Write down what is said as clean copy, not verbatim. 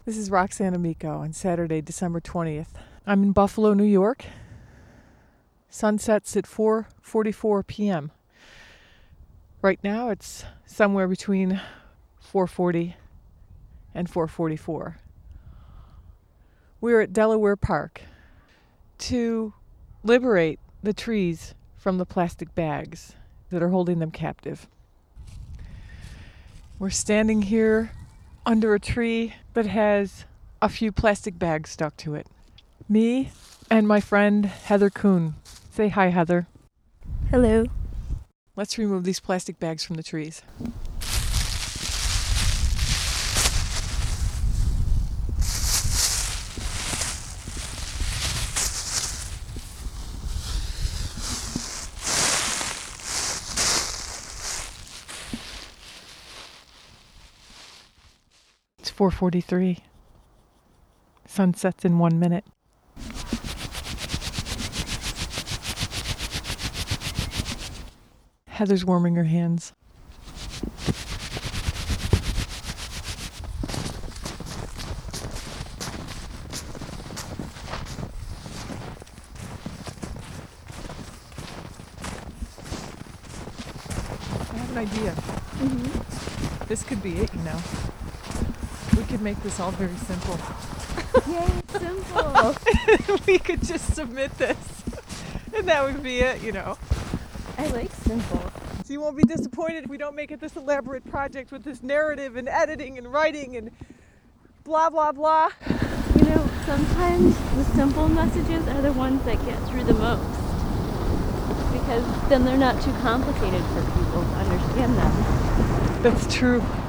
This is Roxanne Amico on Saturday, December 20th. I'm in Buffalo, New York. Sun sets at 4:44 p.m. Right now it's somewhere between 4:40 and 4:44. We're at Delaware Park to liberate the trees from the plastic bags that are holding them captive. We're standing here under a tree that has a few plastic bags stuck to it. Me and my friend Heather Kuhn. Say hi, Heather. Hello. Let's remove these plastic bags from the trees. It's 4:43. Sun sets in 1 minute. Heather's warming her hands. I have an idea. This could be it, you know. We could make this all very simple. Yay, simple. We could just submit this, and that would be it, you know. I like simple. So you won't be disappointed if we don't make it this elaborate project with this narrative and editing and writing and blah, blah, blah. You know, sometimes the simple messages are the ones that get through the most. Because then they're not too complicated for people to understand them. That's true.